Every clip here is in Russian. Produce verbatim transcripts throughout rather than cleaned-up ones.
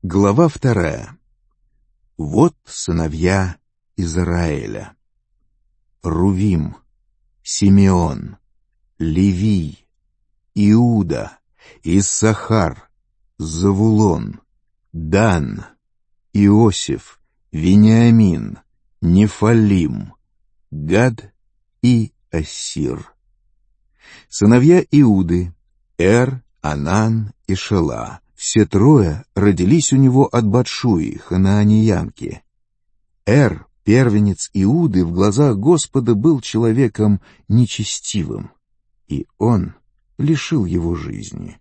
Глава вторая. Вот сыновья Израиля: Рувим, Симеон, Левий, Иуда, Иссахар, Завулон, Дан, Иосиф, Вениамин, Нефалим, Гад и Ассир. Сыновья Иуды: Эр, Анан и Шела. Все трое родились у него от Батшуи, ханаанеянки. Эр, первенец Иуды, в глазах Господа был человеком нечестивым, и он лишил его жизни.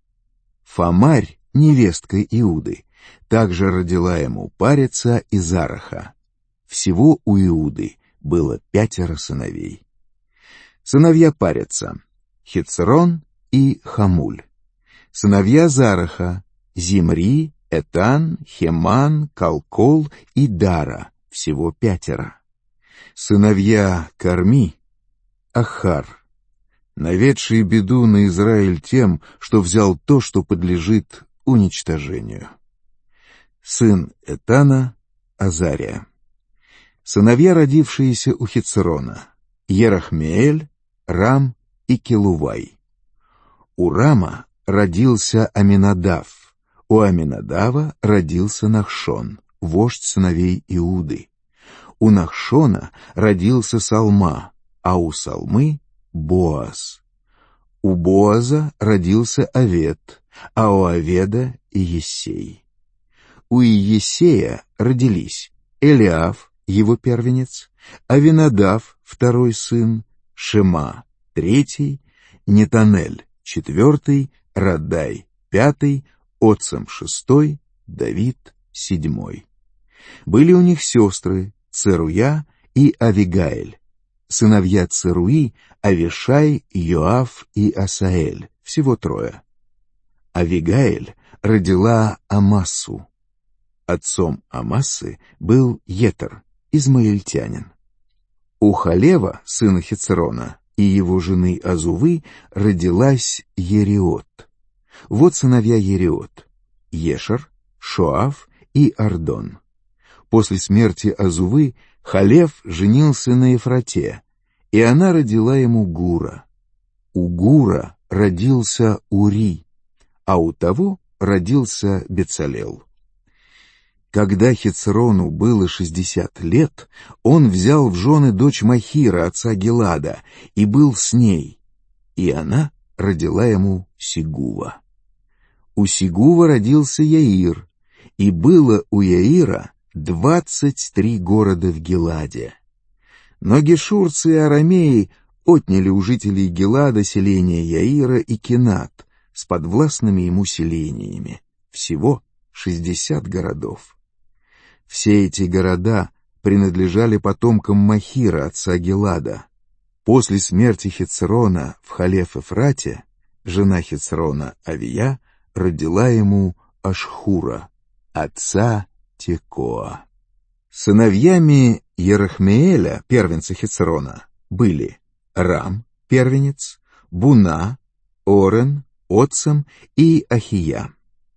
Фамарь, невестка Иуды, также родила ему Пареца и Зараха. Всего у Иуды было пятеро сыновей. Сыновья Пареца: Хецрон и Хамуль. Сыновья Зараха: Зимри, Этан, Хеман, Калкол и Дара, всего пятеро. Сыновья Карми: Ахар, наведший беду на Израиль тем, что взял то, что подлежит уничтожению. Сын Этана: Азария. Сыновья, родившиеся у Хецрона: Ерахмеэль, Рам и Келувай. У Рама родился Аминадав, у Аминадава родился Нахшон, вождь сыновей Иуды. У Нахшона родился Салма, а у Салмы — Боаз. У Боаза родился Овед, а у Оведа — Иессей. У Иессея родились Элиав, его первенец, Авинадав, второй сын, Шема, третий, Нетанель, четвертый, Раддай, пятый, Отсам, шестой, Давид, седьмой. Были у них сестры Церуя и Авигаэль. Сыновья Церуи: Авишай, Йоав и Асаэль, всего трое. Авигаэль родила Амассу. Отцом Амассы был Етер, измаильтянин. У Халева, сына Хецрона, и его жены Азувы родилась Ериот. Вот сыновья Ериот: Ешер, Шоав и Ардон. После смерти Азувы Халев женился на Ефрате, и она родила ему Гура. У Гура родился Ури, а у того родился Бецалел. Когда Хецрону было шестьдесят лет, он взял в жены дочь Махира, отца Гилада, и был с ней, и она родила ему Сигува. У Сигува родился Яир, и было у Яира двадцать три города в Гиладе. Но гешурцы и арамеи отняли у жителей Гилада селения Яира и Кинат с подвластными ему селениями, всего шестьдесят городов. Все эти города принадлежали потомкам Махира, отца Гилада. После смерти Хецрона в Халеф-Эфрате жена Хецрона, Авия, родила ему Ашхура, отца Текоа. Сыновьями Ерахмеэля, первенца Хецрона, были Рам, первенец, Буна, Орен, Отсам и Ахия.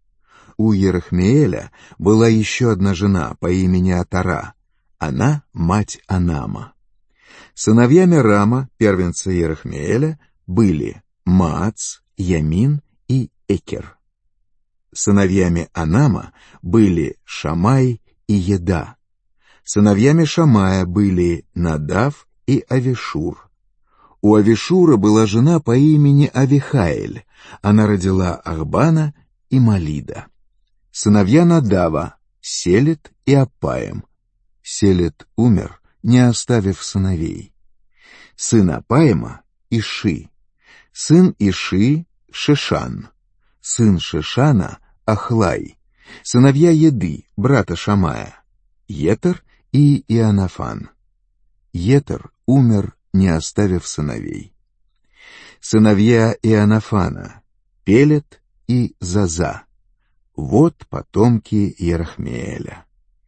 У Ерахмеэля была еще одна жена по имени Атара, она мать Анама. Сыновьями Рама, первенца Ерахмеэля, были Маац, Ямин и Экер. Сыновьями Анама были Шамай и Еда. Сыновьями Шамая были Надав и Авишур. У Авишура была жена по имени Авихаэль, она родила Ахбана и Малида. Сыновья Надава — Селет и Апаем. Селет умер, не оставив сыновей. Сын Апаема — Иши. Сын Иши — Шешан. Сын Шешана — Ахлай. Сыновья Еды, брата Шамая: Етер и Иоаннафан. Етер умер, не оставив сыновей. Сыновья Иоаннафана: Пелет и Заза. Вот потомки Ерахмеэля.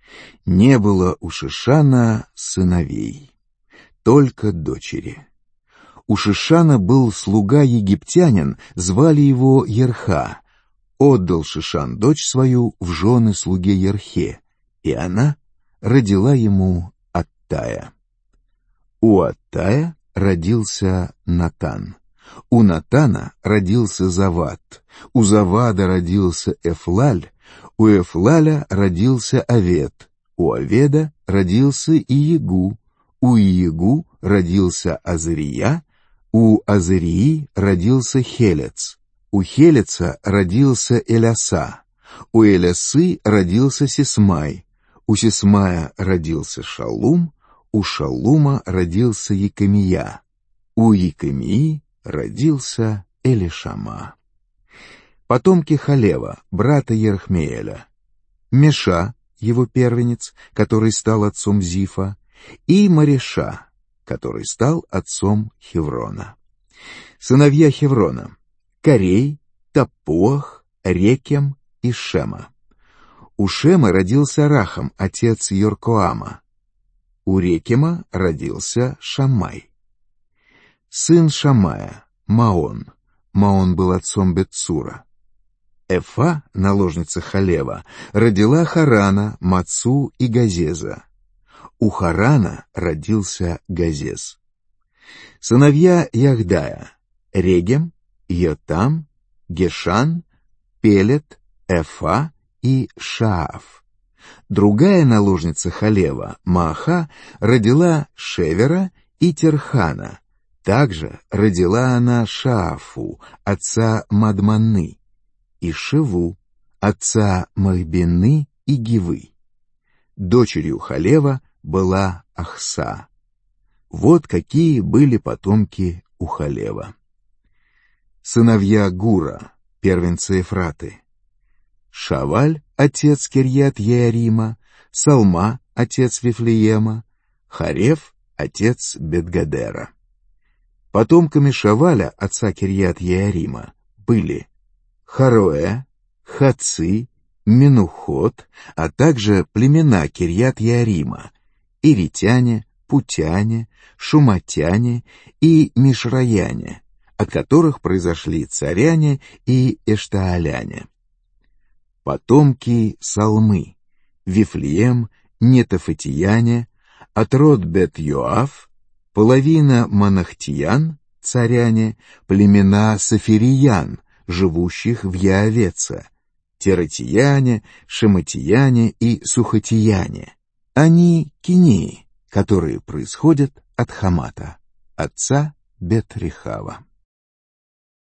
Не было у Шешана сыновей, только дочери. У Шешана был слуга египтянин, звали его Ерха. отдал Шишан дочь свою в жены слуге Ерхе, и она родила ему Аттая. У Аттая родился Натан. У Натана родился Завад. У Завада родился Эфлаль. У Эфлаля родился Овед. У Оведа родился Иегу. У Иегу родился Азария. У Азарии родился Хелец. У Хелеца родился Эляса. У Элясы родился Сисмай. У Сисмая родился Шалум. У Шалума родился Екамия. У Екамии родился Элишама. Потомки Халева, брата Ерахмеэля: Меша, его первенец, который стал отцом Зифа, и Мареша, который стал отцом Хеврона. Сыновья Хеврона: Корей, Тапуах, Рекем и Шема. У Шема родился Рахам, отец Йоркоама. У Рекема родился Шаммай. Сын Шаммая — Маон. Маон был отцом Бетцура. Эфа, наложница Халева, родила Харана, Мацу и Газеза. У Харана родился Газез. Сыновья Яхдая: Регем, Йотам, Гешан, Пелет, Эфа и Шааф. Другая наложница Халева, Мааха, родила Шевера и Терхана. Также родила она Шаафу, отца Мадманны, и Шеву, отца Махбенны и Гивы. Дочерью Халева была Ахса. Вот какие были потомки у Халева. Сыновья Гура, первенцы Ефраты: Шаваль, отец Кирьят-Еарима, Салма, отец Вифлеема, Харев, отец Бет-Гадера. Потомками Шаваля, отца Кирьят-Еарима, были Хароэ, Хаци, Менухот, а также племена Кирьят-Еарима: иритяне, путяне, шуматяне и мишраяне, от которых произошли царяне и эштааляне. Потомки Салмы: Вифлеем, нетофатияне, от род Бет-Йоав, половина манахтиян, царяне, племена сафириян, живущих в Яавеце, тератияне, шематияне и сухатияне. Они кинеи, которые происходят от Хамата, отца Бет-Рехава.